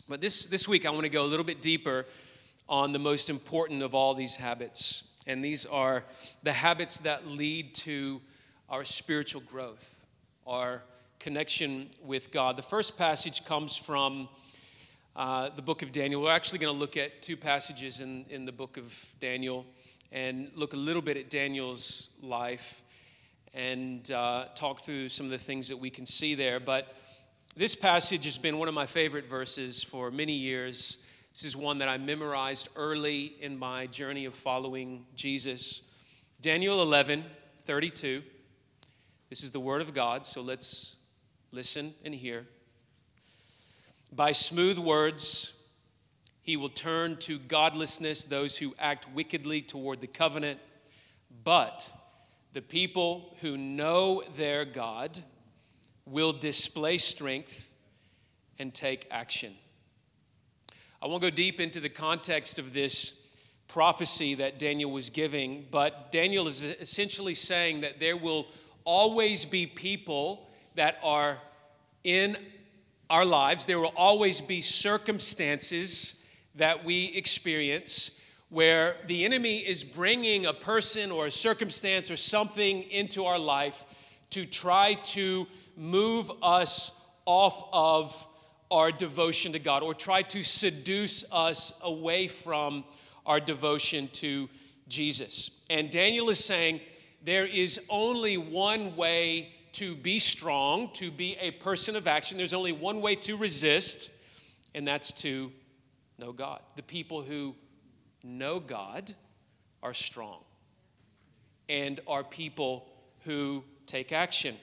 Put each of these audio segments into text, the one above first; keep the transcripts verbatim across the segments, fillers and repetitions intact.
But this, this week, I want to go a little bit deeper on the most important of all these habits. And these are the habits that lead to our spiritual growth, our connection with God. The first passage comes from uh, the book of Daniel. We're actually going to look at two passages in, in the book of Daniel and look a little bit at Daniel's life and uh, talk through some of the things that we can see there. But this passage has been one of my favorite verses for many years. This is one that I memorized early in my journey of following Jesus. Daniel eleven thirty-two. This is the word of God, so let's listen and hear. By smooth words, he will turn to godlessness those who act wickedly toward the covenant. But the people who know their God will display strength and take action. I won't go deep into the context of this prophecy that Daniel was giving, but Daniel is essentially saying that there will always be people that are in our lives. There will always be circumstances that we experience where the enemy is bringing a person or a circumstance or something into our life to try to move us off of our devotion to God or try to seduce us away from our devotion to Jesus. And Daniel is saying there is only one way to be strong, to be a person of action. There's only one way to resist, and that's to know God. The people who know God are strong and are people who take action.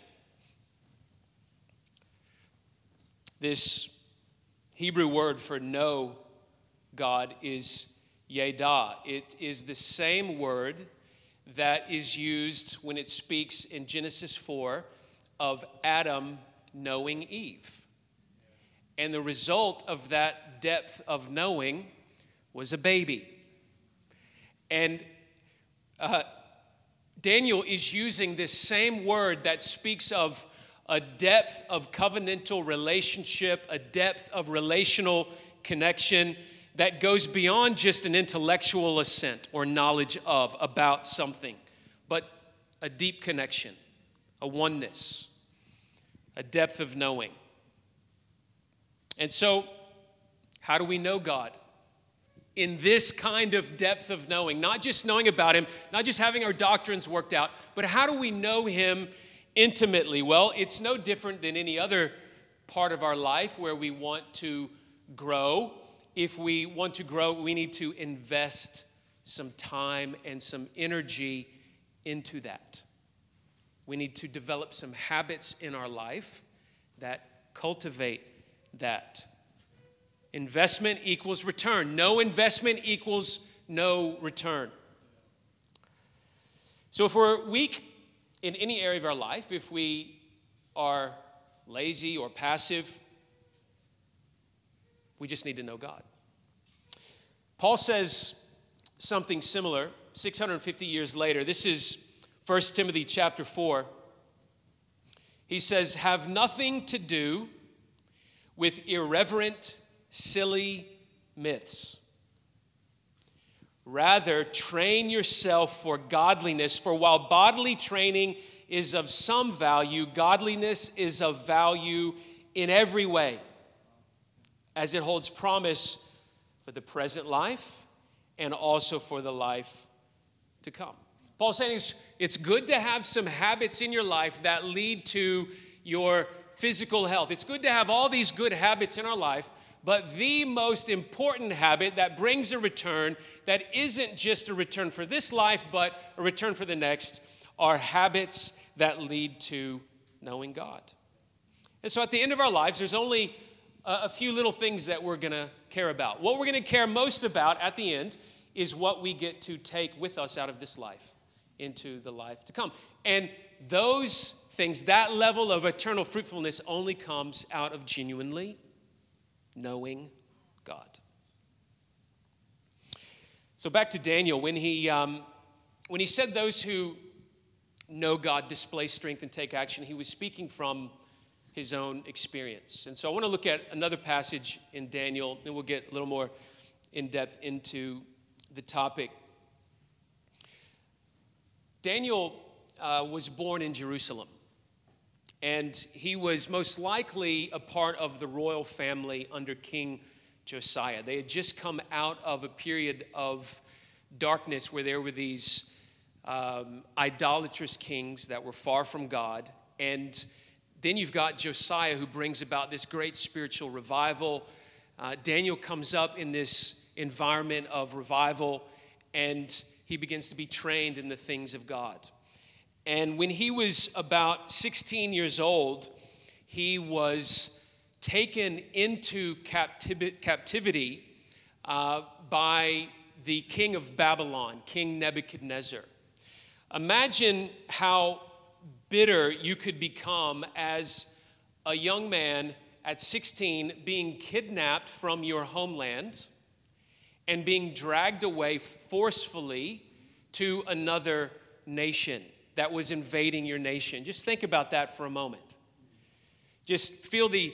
This Hebrew word for know God is yada. It is the same word that is used when it speaks in Genesis four of Adam knowing Eve. And the result of that depth of knowing was a baby. And uh, Daniel is using this same word that speaks of a depth of covenantal relationship, a depth of relational connection that goes beyond just an intellectual assent or knowledge of about something, but a deep connection, a oneness, a depth of knowing. And so, how do we know God? In this kind of depth of knowing, not just knowing about him, not just having our doctrines worked out, but how do we know him intimately? Well, it's no different than any other part of our life where we want to grow. If we want to grow, we need to invest some time and some energy into that. We need to develop some habits in our life that cultivate that. Investment equals return. No investment equals no return. So if we're weak in any area of our life, if we are lazy or passive, we just need to know God. Paul says something similar six hundred fifty years later. This is First Timothy chapter four. He says, have nothing to do with irreverent, silly myths. Rather, train yourself for godliness, for while bodily training is of some value, godliness is of value in every way, as it holds promise for the present life and also for the life to come. Paul's saying it's, it's good to have some habits in your life that lead to your physical health. It's good to have all these good habits in our life, but the most important habit that brings a return that isn't just a return for this life, but a return for the next, are habits that lead to knowing God. And so at the end of our lives, there's only a, a few little things that we're going to care about. What we're going to care most about at the end is what we get to take with us out of this life into the life to come. And those things, that level of eternal fruitfulness only comes out of genuinely knowing God. So back to Daniel, when he um, when he said those who know God display strength and take action, he was speaking from his own experience. And so I want to look at another passage in Daniel, then we'll get a little more in depth into the topic. Daniel uh, was born in Jerusalem, and he was most likely a part of the royal family under King Josiah. They had just come out of a period of darkness where there were these um, idolatrous kings that were far from God, and then you've got Josiah, who brings about this great spiritual revival. Uh, Daniel comes up in this environment of revival, and he begins to be trained in the things of God. And when he was about sixteen years old, he was taken into captiv- captivity uh, by the king of Babylon, King Nebuchadnezzar. Imagine how bitter you could become as a young man at sixteen, being kidnapped from your homeland and being dragged away forcefully to another nation that was invading your nation. Just think about that for a moment. Just feel the,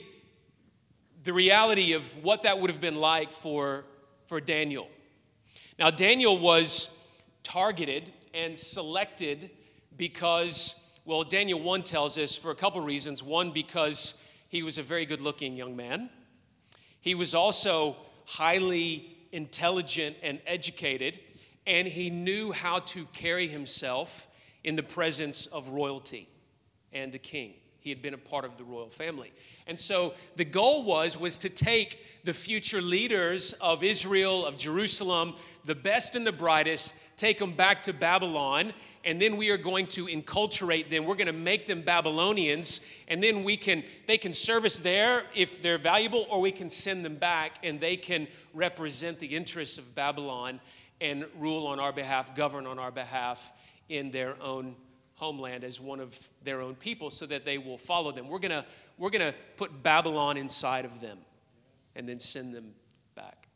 the reality of what that would have been like for, for Daniel. Now, Daniel was targeted and selected because, well, Daniel one tells us for a couple reasons. One, because he was a very good-looking young man. He was also highly intelligent and educated, and he knew how to carry himself in the presence of royalty and a king. He had been a part of the royal family. And so the goal was, was to take the future leaders of Israel, of Jerusalem, the best and the brightest, take them back to Babylon, and then we are going to enculturate them. We're going to make them Babylonians, and then we can they can serve us there if they're valuable, or we can send them back, and they can represent the interests of Babylon and rule on our behalf, govern on our behalf in their own homeland as one of their own people, so that they will follow them. We're gonna we're gonna put Babylon inside of them, and then send them back.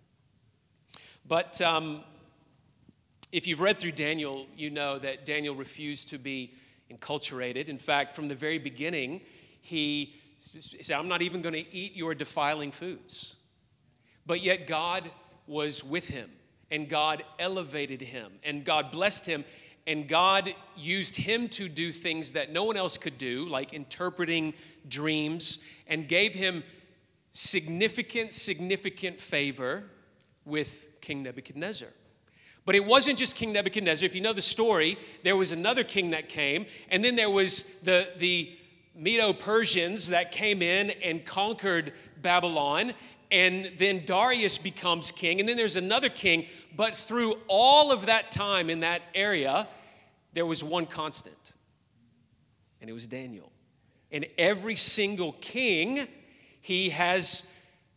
But um, if you've read through Daniel, you know that Daniel refused to be enculturated. In fact, from the very beginning, he said, "I'm not even going to eat your defiling foods." But yet God was with him, and God elevated him, and God blessed him, and God used him to do things that no one else could do, like interpreting dreams, and gave him significant, significant favor with King Nebuchadnezzar. But it wasn't just King Nebuchadnezzar. If you know the story, there was another king that came, and then there was the, the Medo-Persians that came in and conquered Babylon, and then Darius becomes king, and then there's another king. But through all of that time in that area, there was one constant, and it was Daniel. And every single king he has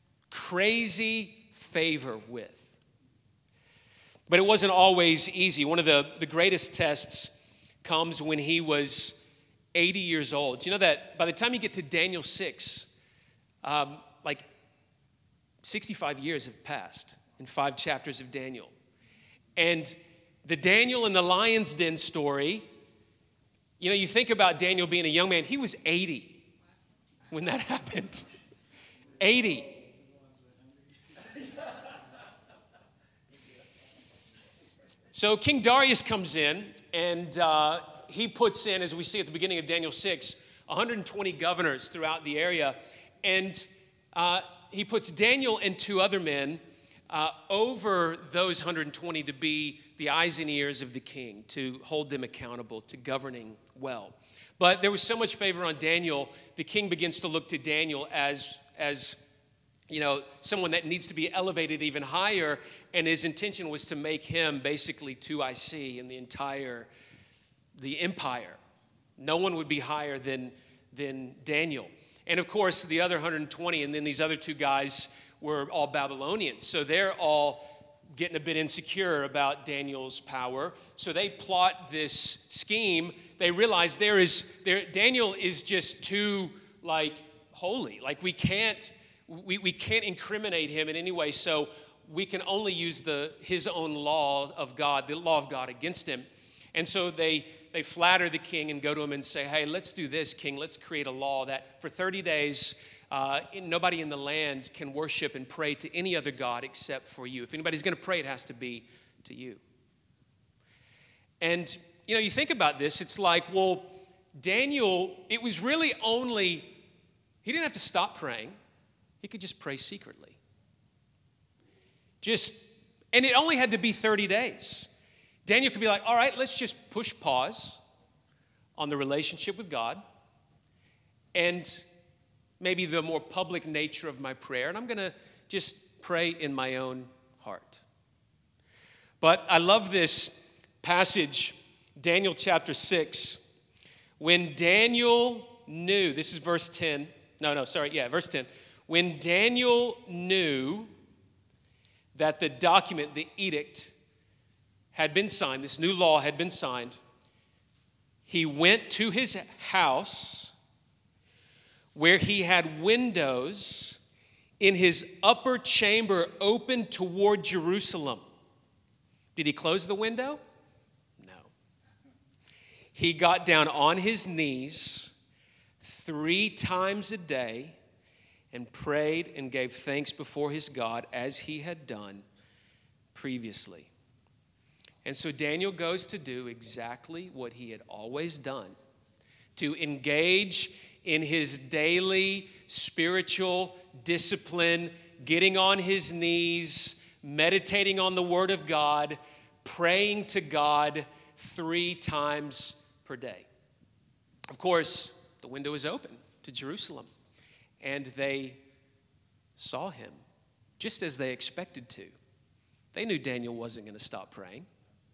crazy favor with. But it wasn't always easy. One of the, the greatest tests comes when he was eighty years old. Do you know that by the time you get to Daniel six, um, like sixty-five years have passed in five chapters of Daniel. And the Daniel in the lion's den story, you know, you think about Daniel being a young man. He was eighty when that happened. eighty. So King Darius comes in, and uh, he puts in, as we see at the beginning of Daniel six, one hundred twenty governors throughout the area. And uh, he puts Daniel and two other men uh, over those one hundred twenty to be the eyes and ears of the king, to hold them accountable, to governing well. But there was so much favor on Daniel, the king begins to look to Daniel as, as you know, someone that needs to be elevated even higher, and his intention was to make him basically two I C in the entire, the empire. No one would be higher than, than Daniel. And of course, the other one hundred twenty, and then these other two guys were all Babylonians. So they're all getting a bit insecure about Daniel's power. So they plot this scheme. They realize there is, there, Daniel is just too, like, holy. Like, we can't, we, we can't incriminate him in any way. So we can only use the his own law of God, the law of God against him. And so they, they flatter the king and go to him and say, hey, let's do this, king. Let's create a law that for thirty days, uh, nobody in the land can worship and pray to any other god except for you. If anybody's going to pray, it has to be to you. And, you know, you think about this, it's like, well, Daniel, it was really only, he didn't have to stop praying. He could just pray secretly. Just, and it only had to be thirty days. Daniel could be like, all right, let's just push pause on the relationship with God and maybe the more public nature of my prayer, and I'm going to just pray in my own heart. But I love this passage, Daniel chapter six. When Daniel knew, this is verse ten. No, no, sorry, yeah, verse ten. When Daniel knew that the document, the edict, had been signed, this new law had been signed, he went to his house where he had windows in his upper chamber open toward Jerusalem. Did he close the window? No. He got down on his knees three times a day and prayed and gave thanks before his God as he had done previously. And so Daniel goes to do exactly what he had always done, to engage in his daily spiritual discipline, getting on his knees, meditating on the Word of God, praying to God three times per day. Of course, the window is open to Jerusalem, and they saw him just as they expected to. They knew Daniel wasn't going to stop praying.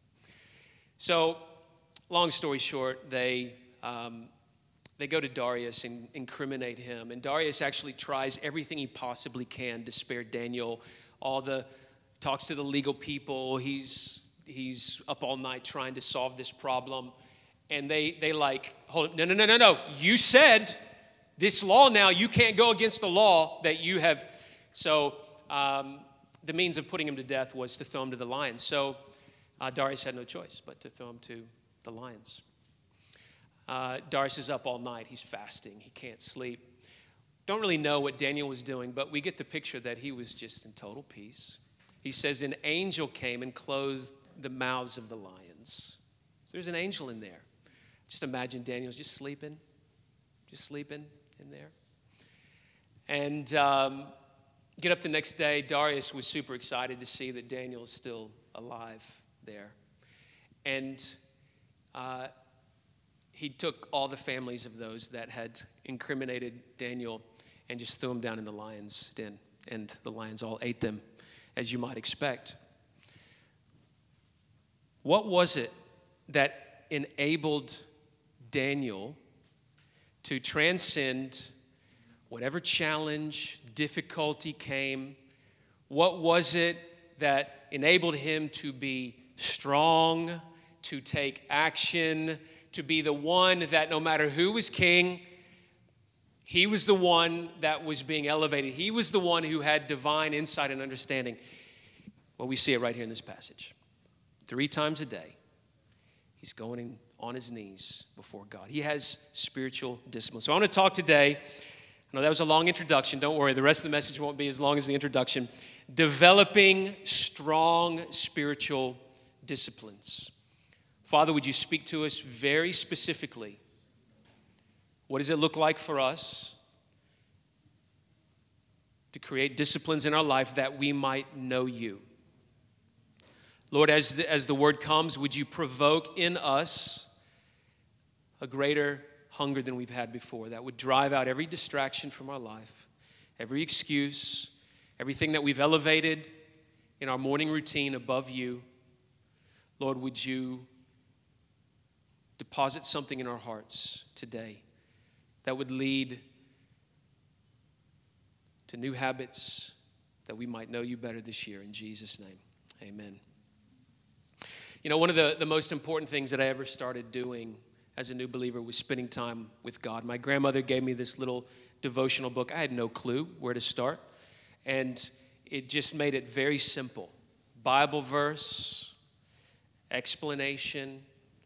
So, long story short, they um, they go to Darius and incriminate him. And Darius actually tries everything he possibly can to spare Daniel. All the talks to the legal people. He's he's up all night trying to solve this problem. And they they like, hold no, no, no, no, no. You said this law now, you can't go against the law that you have. So um, the means of putting him to death was to throw him to the lions. So Uh, Darius had no choice but to throw him to the lions. Uh, Darius is up all night. He's fasting. He can't sleep. Don't really know what Daniel was doing, but we get the picture that he was just in total peace. He says an angel came and closed the mouths of the lions. So there's an angel in there. Just imagine Daniel's just sleeping, just sleeping in there. And um, get up the next day. Darius was super excited to see that Daniel is still alive there. And uh, he took all the families of those that had incriminated Daniel and just threw them down in the lion's den. And the lions all ate them, as you might expect. What was it that enabled Daniel to transcend whatever challenge, difficulty came? What was it that enabled him to be strong, to take action, to be the one that no matter who was king, he was the one that was being elevated. He was the one who had divine insight and understanding. Well, we see it right here in this passage. Three times a day, he's going in on his knees before God. He has spiritual discipline. So I want to talk today. I know that was a long introduction. Don't worry, the rest of the message won't be as long as the introduction. Developing strong spiritual disciplines. Father, would you speak to us very specifically? What does it look like for us to create disciplines in our life that we might know you? Lord, as the, as the word comes, would you provoke in us a greater hunger than we've had before that would drive out every distraction from our life, every excuse, everything that we've elevated in our morning routine above you. Lord, would you deposit something in our hearts today that would lead to new habits that we might know you better this year. In Jesus' name, amen. You know, one of the, the most important things that I ever started doing as a new believer was spending time with God. My grandmother gave me this little devotional book. I had no clue where to start. And it just made it very simple. Bible verse, explanation,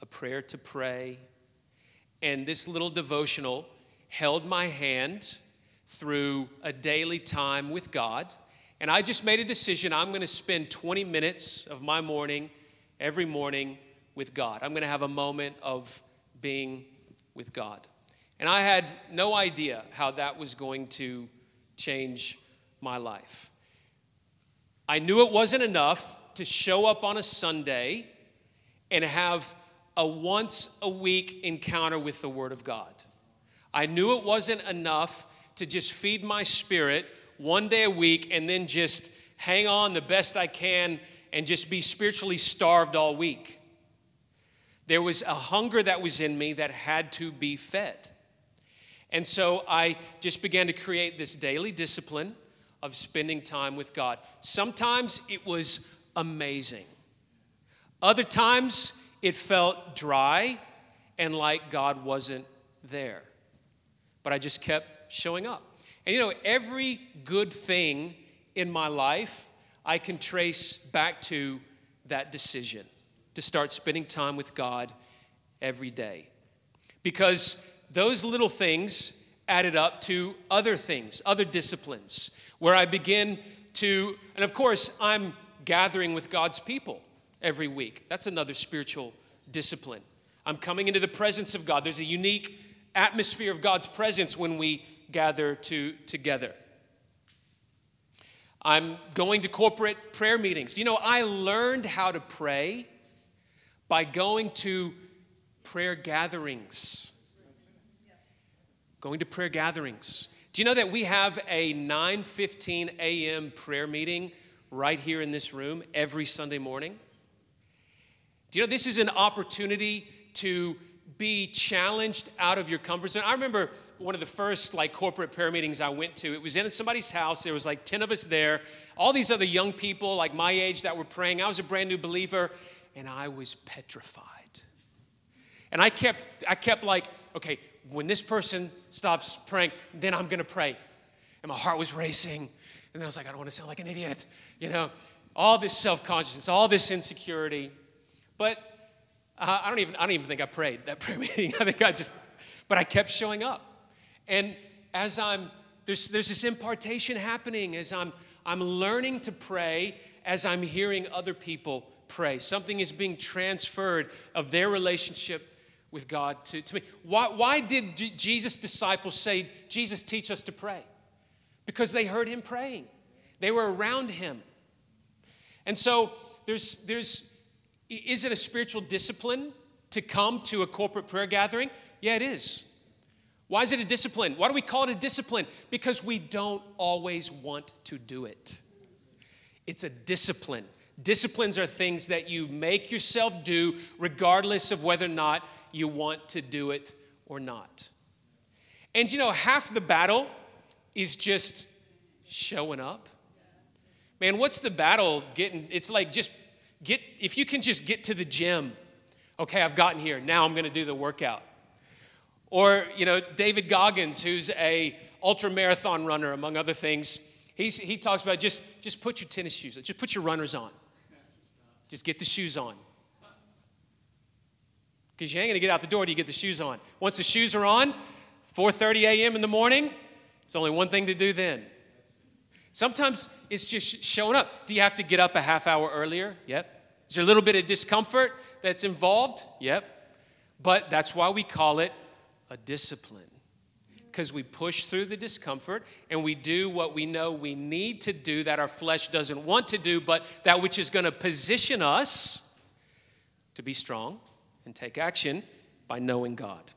a prayer to pray, and this little devotional held my hand through a daily time with God. And I just made a decision. I'm going to spend twenty minutes of my morning, every morning, with God. I'm going to have a moment of being with God. And I had no idea how that was going to change my life. I knew it wasn't enough to show up on a Sunday and have a once a week encounter with the Word of God. I knew it wasn't enough to just feed my spirit one day a week and then just hang on the best I can and just be spiritually starved all week. There was a hunger that was in me that had to be fed. And so I just began to create this daily discipline of spending time with God. Sometimes it was amazing. Other times it felt dry and like God wasn't there. But I just kept showing up. And you know, every good thing in my life, I can trace back to that decision to start spending time with God every day. Because those little things added up to other things, other disciplines, where I begin to, and of course, I'm gathering with God's people every week. That's another spiritual discipline. I'm coming into the presence of God. There's a unique atmosphere of God's presence when we gather to, together. I'm going to corporate prayer meetings. You know, I learned how to pray by going to prayer gatherings. Going to prayer gatherings. Do you know that we have a nine fifteen a.m. prayer meeting right here in this room every Sunday morning? Do you know this is an opportunity to be challenged out of your comfort zone? I remember one of the first like corporate prayer meetings I went to. It was in somebody's house. There was like ten of us there. All these other young people like my age that were praying. I was a brand new believer, and I was petrified. And I kept, I kept like, okay, when this person stops praying, then I'm going to pray. And my heart was racing. And then I was like, I don't want to sound like an idiot. You know, all this self-consciousness, all this insecurity. But uh, I don't even, I don't even think I prayed that prayer meeting. I think I just, but I kept showing up. And as I'm, there's, there's this impartation happening as I'm, I'm learning to pray as I'm hearing other people pray. Something is being transferred of their relationship with God to, to me. Why, why did J- Jesus' disciples say, Jesus, teach us to pray? Because they heard him praying. They were around him. And so there's, there's, is it a spiritual discipline to come to a corporate prayer gathering? Yeah, it is. Why is it a discipline? Why do we call it a discipline? Because we don't always want to do it. It's a discipline. Disciplines are things that you make yourself do regardless of whether or not you want to do it or not. And you know, half the battle is just showing up. Man, what's the battle getting? It's like just get, if you can just get to the gym. Okay, I've gotten here. Now I'm going to do the workout. Or, you know, David Goggins, who's a ultra marathon runner, among other things, he's, he talks about just, just put your tennis shoes on. Just put your runners on. Just get the shoes on. Because you ain't going to get out the door till you get the shoes on. Once the shoes are on, four thirty a.m. in the morning, it's only one thing to do then. Sometimes it's just showing up. Do you have to get up a half hour earlier? Yep. Is there a little bit of discomfort that's involved? Yep. But that's why we call it a discipline. Because we push through the discomfort and we do what we know we need to do that our flesh doesn't want to do, but that which is going to position us to be strong and take action by knowing God.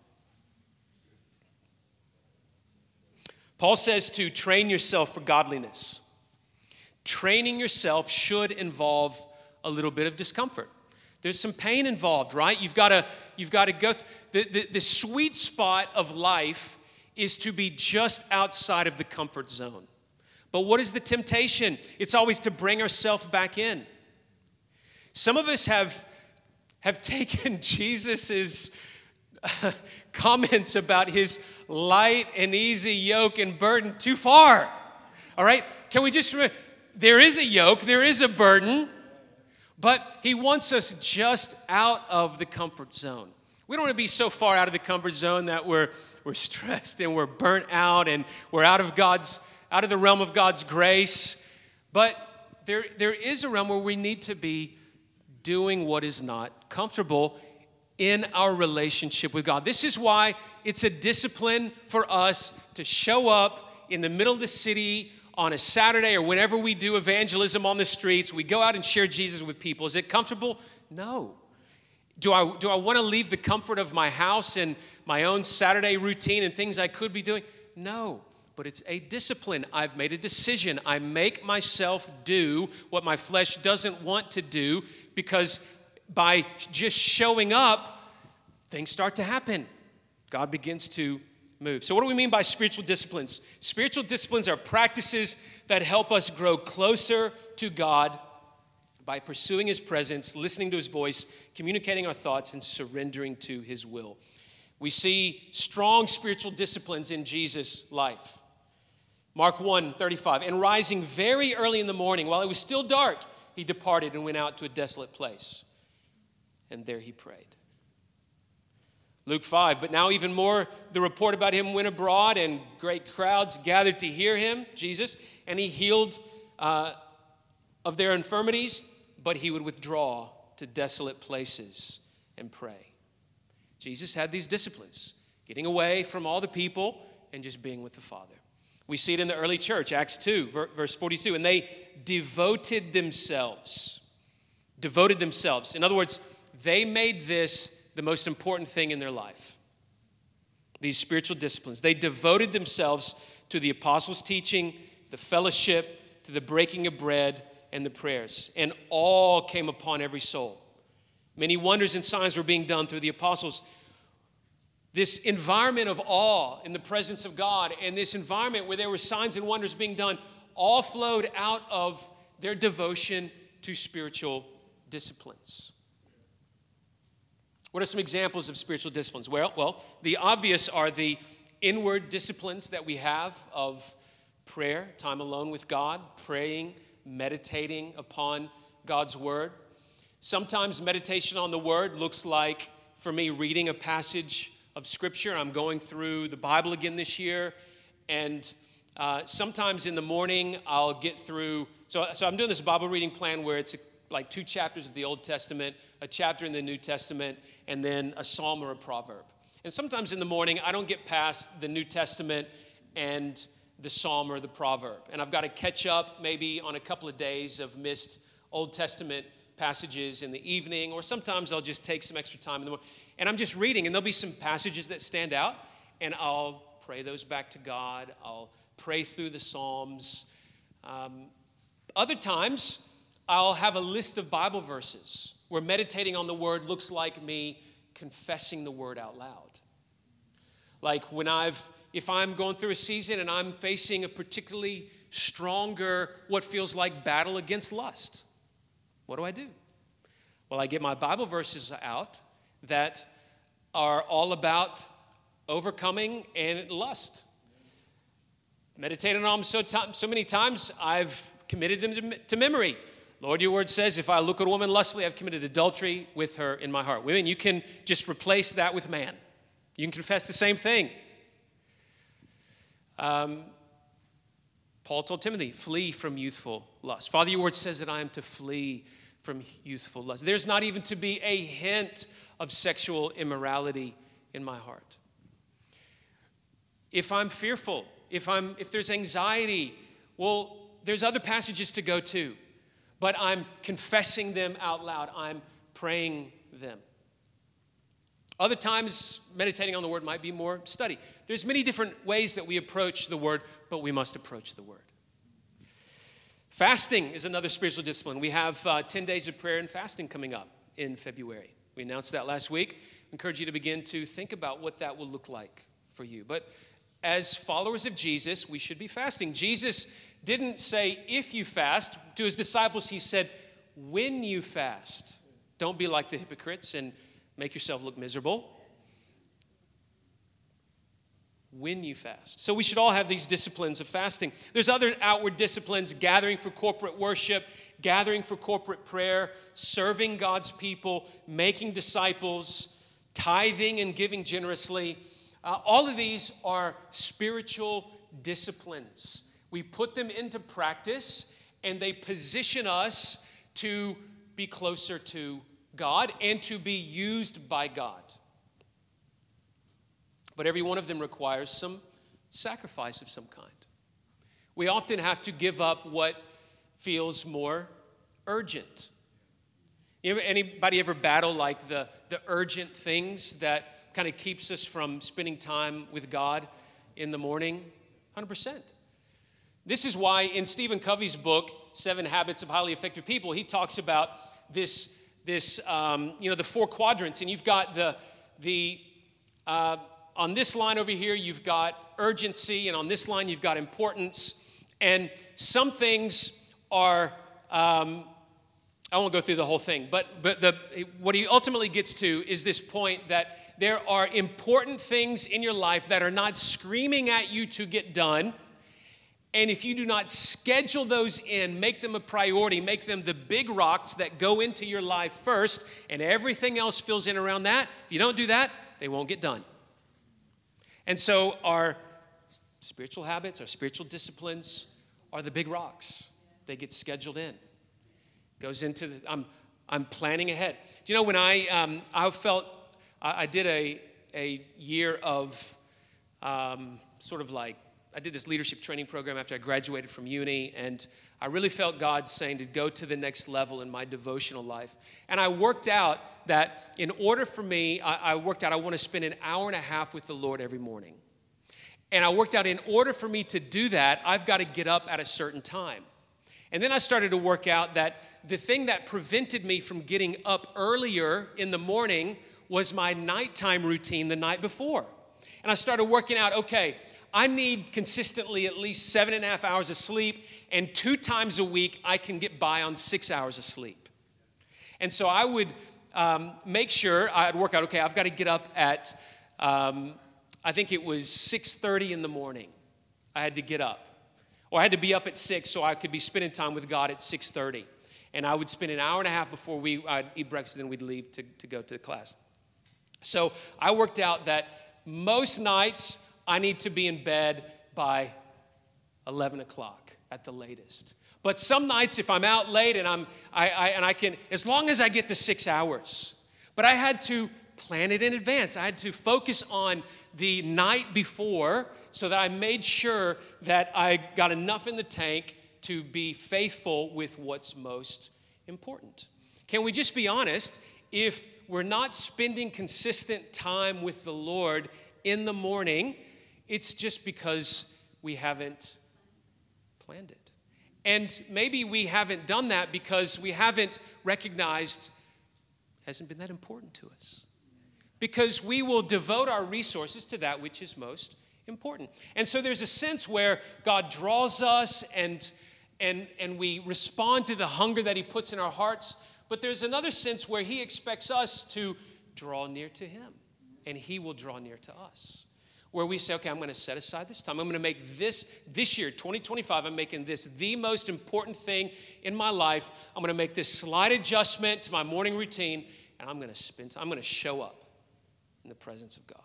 Paul says to train yourself for godliness. Training yourself should involve a little bit of discomfort. There's some pain involved, right? You've got to, you've got to go. Th- the, the, the sweet spot of life is to be just outside of the comfort zone. But what is the temptation? It's always to bring ourselves back in. Some of us have, have taken Jesus's uh, comments about his light and easy yoke and burden too far. All right? Can we just remember, there is a yoke, there is a burden, But he wants us just out of the comfort zone. We don't want to be so far out of the comfort zone that we're we're stressed and we're burnt out and we're out of God's out of the realm of God's grace. But there there is a realm where we need to be doing what is not comfortable in our relationship with God. This is why it's a discipline for us to show up in the middle of the city on a Saturday or whenever we do evangelism on the streets. We go out and share Jesus with people. Is it comfortable? No. Do I, do I want to leave the comfort of my house and my own Saturday routine and things I could be doing? No. But it's a discipline. I've made a decision. I make myself do what my flesh doesn't want to do, because by just showing up, things start to happen. God begins to move. So what do we mean by spiritual disciplines? Spiritual disciplines are practices that help us grow closer to God by pursuing his presence, listening to his voice, communicating our thoughts, and surrendering to his will. We see strong spiritual disciplines in Jesus' life. Mark one thirty-five, and rising very early in the morning, while it was still dark, he departed and went out to a desolate place. And there he prayed. Luke five, but now even more, the report about him went abroad, and great crowds gathered to hear him, Jesus, and he healed uh, of their infirmities, but he would withdraw to desolate places and pray. Jesus had these disciplines, getting away from all the people and just being with the Father. We see it in the early church, Acts two, verse forty-two, and they devoted themselves. Devoted themselves. In other words, they made this the most important thing in their life. These spiritual disciplines. They devoted themselves to the apostles' teaching, the fellowship, to the breaking of bread, and the prayers. And all came upon every soul. Many wonders and signs were being done through the apostles. This environment of awe in the presence of God, and this environment where there were signs and wonders being done, all flowed out of their devotion to spiritual disciplines. What are some examples of spiritual disciplines? Well, well, the obvious are the inward disciplines that we have of prayer, time alone with God, praying, meditating upon God's word. Sometimes meditation on the word looks like, for me, reading a passage of scripture. I'm going through the Bible again this year, and uh, sometimes in the morning I'll get through, so, so I'm doing this Bible reading plan where it's like two chapters of the Old Testament, a chapter in the New Testament, and then a psalm or a proverb. And sometimes in the morning, I don't get past the New Testament and the psalm or the proverb. And I've got to catch up maybe on a couple of days of missed Old Testament passages in the evening, or sometimes I'll just take some extra time in the morning. And I'm just reading, and there'll be some passages that stand out, and I'll pray those back to God. I'll pray through the Psalms. Um, other times, I'll have a list of Bible verses where meditating on the word looks like me confessing the word out loud. Like when I've, if I'm going through a season and I'm facing a particularly stronger, what feels like battle against lust, what do I do? Well, I get my Bible verses out that are all about overcoming and lust. Meditating on them so, t- so many times, I've committed them to, to memory. Lord, your word says, if I look at a woman lustfully, I've committed adultery with her in my heart. Women, you can just replace that with man. You can confess the same thing. Um, Paul told Timothy, flee from youthful lust. Father, your word says that I am to flee from youthful lust. There's not even to be a hint of sexual immorality in my heart. If I'm fearful, if I'm if there's anxiety, well, there's other passages to go to. But I'm confessing them out loud. I'm praying them. Other times, meditating on the word might be more study. There's many different ways that we approach the word, but we must approach the word. Fasting is another spiritual discipline. We have uh, ten days of prayer and fasting coming up in February. We announced that last week. I encourage you to begin to think about what that will look like for you. But as followers of Jesus, we should be fasting. Jesus didn't say, if you fast. To his disciples, he said, when you fast. Don't be like the hypocrites and make yourself look miserable. When you fast. So we should all have these disciplines of fasting. There's other outward disciplines, gathering for corporate worship, gathering for corporate prayer, serving God's people, making disciples, tithing and giving generously. Uh, all of these are spiritual disciplines. We put them into practice, and they position us to be closer to God and to be used by God. But every one of them requires some sacrifice of some kind. We often have to give up what feels more urgent. Anybody ever battle like the, the urgent things that kind of keeps us from spending time with God in the morning? one hundred percent. This is why in Stephen Covey's book, Seven Habits of Highly Effective People, he talks about this, this um, you know, the four quadrants. And you've got the, the uh, on this line over here, you've got urgency. And on this line, you've got importance. And some things are, um, I won't go through the whole thing, but, but the, what he ultimately gets to is this point that there are important things in your life that are not screaming at you to get done. And if you do not schedule those in, make them a priority, make them the big rocks that go into your life first, and everything else fills in around that, if you don't do that, they won't get done. And so our spiritual habits, our spiritual disciplines are the big rocks. They get scheduled in. Goes into the, I'm, I'm planning ahead. Do you know when I, um, I felt, I, I did a, a year of um, sort of like, I did this leadership training program after I graduated from uni, and I really felt God saying to go to the next level in my devotional life. And I worked out that in order for me, I, I worked out I want to spend an hour and a half with the Lord every morning. And I worked out in order for me to do that, I've got to get up at a certain time. And then I started to work out that the thing that prevented me from getting up earlier in the morning was my nighttime routine the night before. And I started working out, okay, I need consistently at least seven and a half hours of sleep, and two times a week I can get by on six hours of sleep. And so I would um, make sure, I'd work out, okay, I've got to get up at, um, I think it was six thirty in the morning. I had to get up. Or I had to be up at six so I could be spending time with God at six thirty. And I would spend an hour and a half before we, I'd eat breakfast, and then we'd leave to, to go to the class. So I worked out that most nights I need to be in bed by eleven o'clock at the latest. But some nights, if I'm out late and I'm, I, I and I can, as long as I get the six hours. But I had to plan it in advance. I had to focus on the night before so that I made sure that I got enough in the tank to be faithful with what's most important. Can we just be honest? If we're not spending consistent time with the Lord in the morning, it's just because we haven't planned it. And maybe we haven't done that because we haven't recognized it hasn't been that important to us. Because we will devote our resources to that which is most important. And so there's a sense where God draws us and, and, and we respond to the hunger that he puts in our hearts. But there's another sense where he expects us to draw near to him, and he will draw near to us. Where we say, okay, I'm going to set aside this time. I'm going to make this, this year, twenty twenty-five, I'm making this the most important thing in my life. I'm going to make this slight adjustment to my morning routine, and I'm going to spend, I'm going to show up in the presence of God.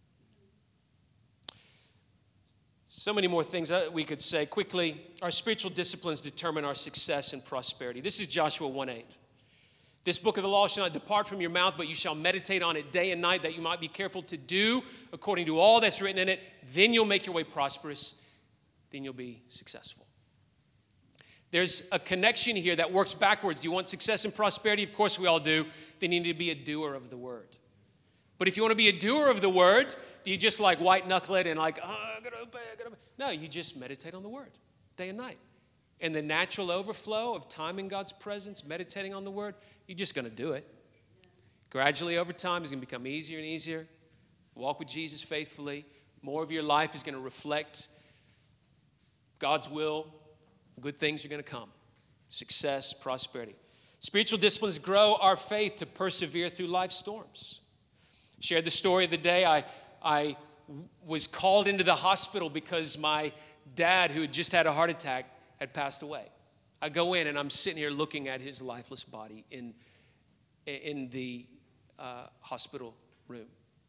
So many more things we could say quickly. Our spiritual disciplines determine our success and prosperity. This is Joshua one eight. This book of the law shall not depart from your mouth, but you shall meditate on it day and night, that you might be careful to do according to all that's written in it. Then you'll make your way prosperous. Then you'll be successful. There's a connection here that works backwards. You want success and prosperity? Of course we all do. Then you need to be a doer of the word. But if you want to be a doer of the word, do you just like white knuckle it and like, oh, I gotta obey, I gotta obey? No, you just meditate on the word day and night. And the natural overflow of time in God's presence, meditating on the word, you're just going to do it. Gradually over time, it's going to become easier and easier. Walk with Jesus faithfully. More of your life is going to reflect God's will. Good things are going to come. Success, prosperity. Spiritual disciplines grow our faith to persevere through life's storms. Shared the story of the day I, I was called into the hospital because my dad, who had just had a heart attack, had passed away. I go in and I'm sitting here looking at his lifeless body in, in the uh, hospital room.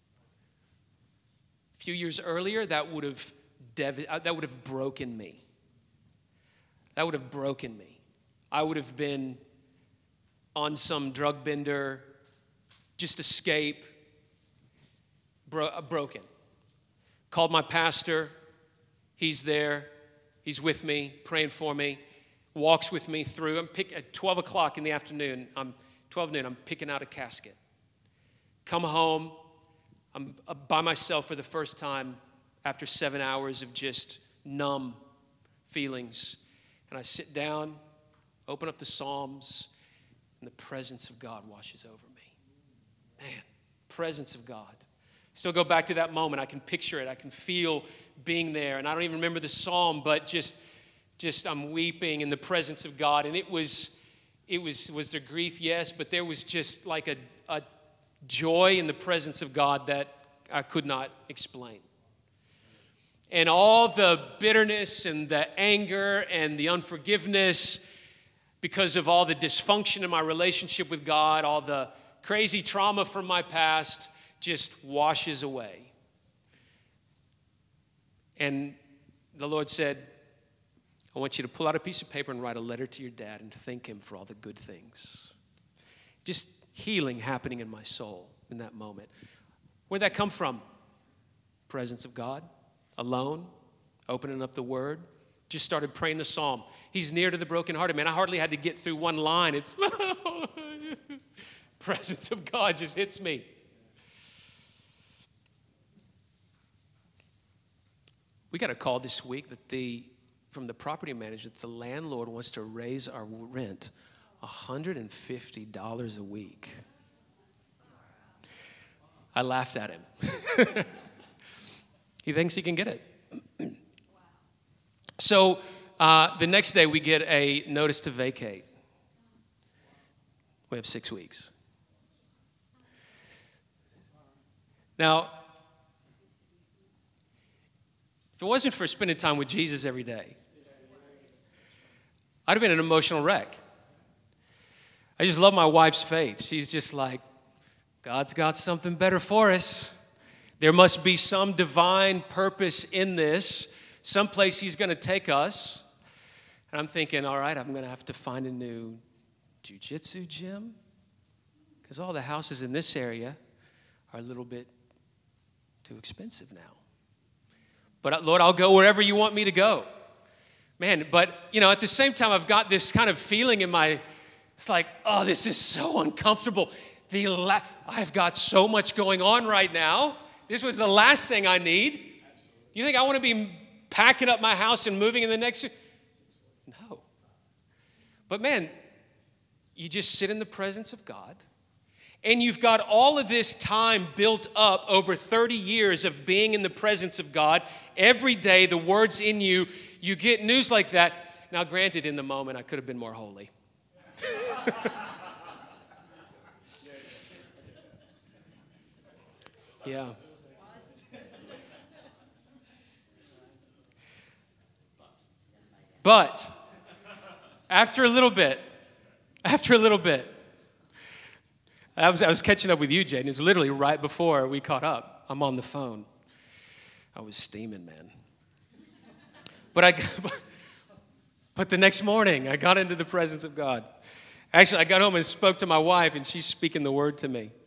A few years earlier, that would have dev- that would have broken me. That would have broken me. I would have been on some drug bender, just escape, bro- broken. Called my pastor. He's there. He's with me, praying for me, walks with me through. I'm pick, at twelve o'clock in the afternoon, I'm twelve noon, I'm picking out a casket. Come home. I'm by myself for the first time after seven hours of just numb feelings. And I sit down, open up the Psalms, and the presence of God washes over me. Man, presence of God. Still go back to that moment. I can picture it. I can feel being there. And I don't even remember the psalm, but just, just I'm weeping in the presence of God. And it was, it was, was there grief? Yes, but there was just like a, a joy in the presence of God that I could not explain. And all the bitterness and the anger and the unforgiveness because of all the dysfunction in my relationship with God, all the crazy trauma from my past, just washes away. And the Lord said, I want you to pull out a piece of paper and write a letter to your dad and thank him for all the good things. Just healing happening in my soul in that moment. Where'd that come from? Presence of God, alone, opening up the Word. Just started praying the psalm. He's near to the brokenhearted. Man, I hardly had to get through one line. It's presence of God just hits me. We got a call this week that the from the property manager that the landlord wants to raise our rent one hundred fifty dollars a week. I laughed at him. He thinks he can get it. So uh, the next day we get a notice to vacate. We have six weeks. Now, if it wasn't for spending time with Jesus every day, I'd have been an emotional wreck. I just love my wife's faith. She's just like, God's got something better for us. There must be some divine purpose in this, someplace he's going to take us. And I'm thinking, all right, I'm going to have to find a new jiu-jitsu gym because all the houses in this area are a little bit too expensive now. But Lord, I'll go wherever you want me to go. Man, but, you know, at the same time, I've got this kind of feeling in my, it's like, oh, this is so uncomfortable. The la- I've got so much going on right now. This was the last thing I need. You think I want to be packing up my house and moving in the next? No. But man, you just sit in the presence of God, and you've got all of this time built up over thirty years of being in the presence of God. Every day, the word's in you. You get news like that. Now, granted, in the moment, I could have been more holy. Yeah. But after a little bit, after a little bit, I was I was catching up with you, Jaden. It was literally right before we caught up. I'm on the phone. I was steaming, man. But I, but the next morning, I got into the presence of God. Actually, I got home and spoke to my wife, and she's speaking the word to me.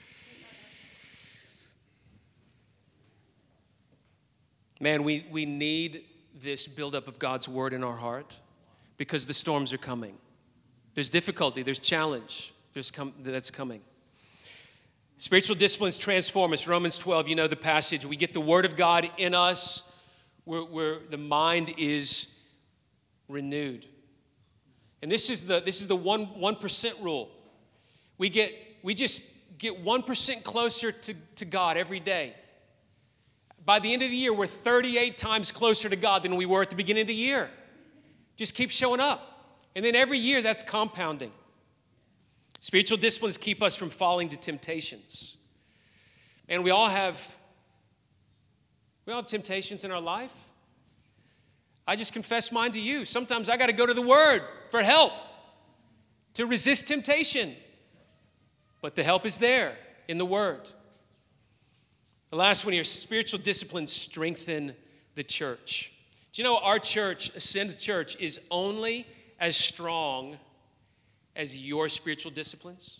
Man, we, we need this buildup of God's word in our heart because the storms are coming. There's difficulty, there's challenge there's com- that's coming. Spiritual disciplines transform us. Romans twelve, you know the passage. We get the word of God in us where, where the mind is renewed. And this is the this is the one one percent rule. We get we just get one percent closer to, to God every day. By the end of the year, we're thirty-eight times closer to God than we were at the beginning of the year. Just keep showing up. And then every year, that's compounding. Spiritual disciplines keep us from falling to temptations. And we all have, we all have temptations in our life. I just confess mine to you. Sometimes I got to go to the Word for help to resist temptation. But the help is there in the Word. The last one here, spiritual disciplines strengthen the church. Do you know our church, Ascend Church, is only as strong as your spiritual disciplines?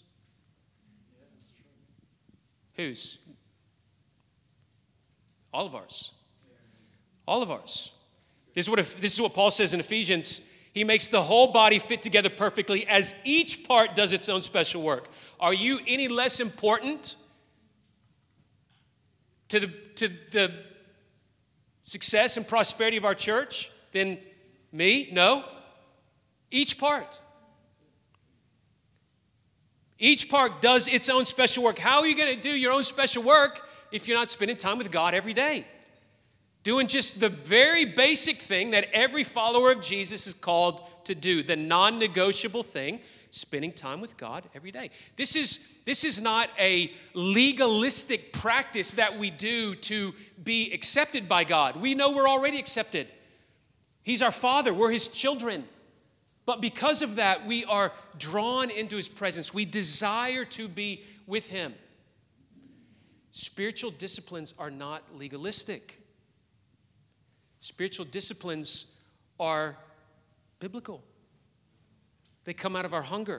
Whose? All of ours. All of ours. This is what, this is what Paul says in Ephesians. He makes the whole body fit together perfectly as each part does its own special work. Are you any less important to the, to the success and prosperity of our church than me? No. Each part. Each part does its own special work. How are you going to do your own special work if you're not spending time with God every day? Doing just the very basic thing that every follower of Jesus is called to do, the non-negotiable thing, spending time with God every day. This is, this is not a legalistic practice that we do to be accepted by God. We know we're already accepted. He's our Father. We're His children. But because of that, we are drawn into His presence. We desire to be with Him. Spiritual disciplines are not legalistic. Spiritual disciplines are biblical. They come out of our hunger.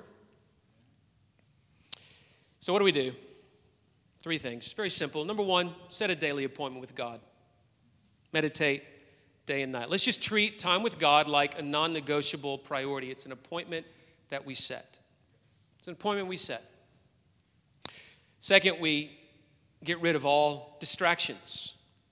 So what do we do? Three things. Very simple. Number one, set a daily appointment with God. Meditate day and night. Let's just treat time with God like a non-negotiable priority. It's an appointment that we set. It's an appointment we set. Second, we get rid of all distractions.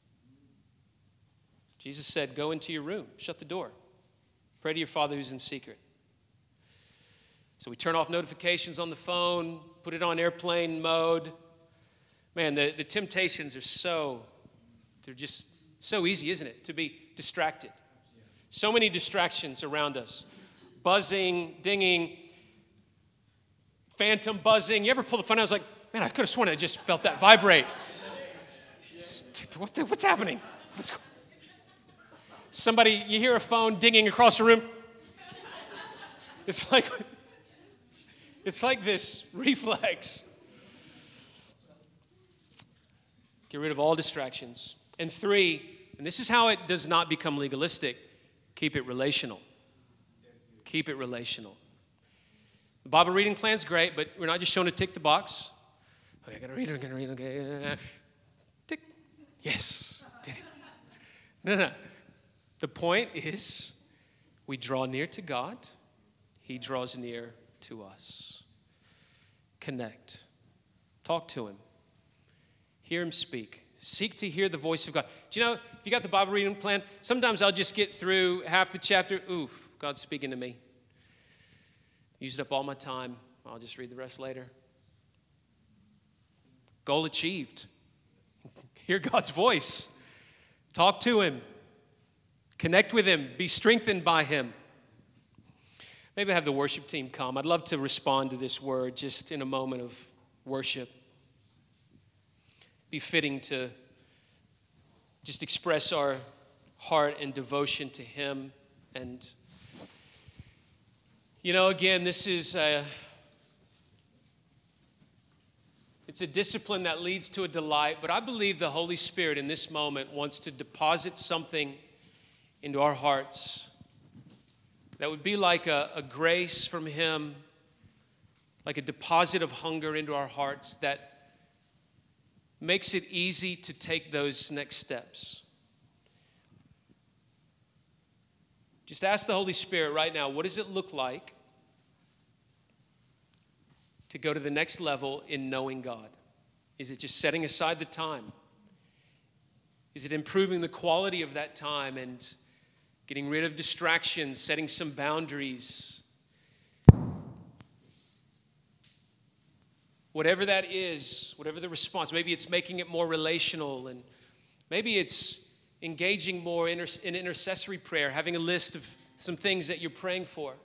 Jesus said, go into your room, shut the door. Pray to your Father who's in secret. So we turn off notifications on the phone, put it on airplane mode. Man, the, the temptations are so, they're just so easy, isn't it, to be distracted. So many distractions around us. Buzzing, dinging, phantom buzzing. You ever pull the phone out? I was like, man, I could have sworn I just felt that vibrate. What the, what's happening? What's going on? Somebody, you hear a phone dinging across the room. It's like, it's like this reflex. Get rid of all distractions. And three, and this is how it does not become legalistic, keep it relational. Keep it relational. The Bible reading plan's great, but we're not just shown to tick the box. Okay, I gotta read it, I gotta read it, okay. Uh, tick. Yes. Did it. No, no. The point is, we draw near to God. He draws near to us. Connect. Talk to Him. Hear Him speak. Seek to hear the voice of God. Do you know, if you got the Bible reading plan, sometimes I'll just get through half the chapter. Oof, God's speaking to me. Used up all my time. I'll just read the rest later. Goal achieved. Hear God's voice. Talk to Him. Connect with Him. Be strengthened by Him. Maybe I have the worship team come. I'd love to respond to this word just in a moment of worship. Be fitting to just express our heart and devotion to Him. And, you know, again, this is a, it's a discipline that leads to a delight, but I believe the Holy Spirit in this moment wants to deposit something into our hearts that would be like a, a grace from Him, like a deposit of hunger into our hearts that makes it easy to take those next steps. Just ask the Holy Spirit right now, what does it look like to go to the next level in knowing God? Is it just setting aside the time? Is it improving the quality of that time and getting rid of distractions, setting some boundaries? Whatever that is, whatever the response, maybe it's making it more relational, and maybe it's engaging more in intercessory prayer, having a list of some things that you're praying for.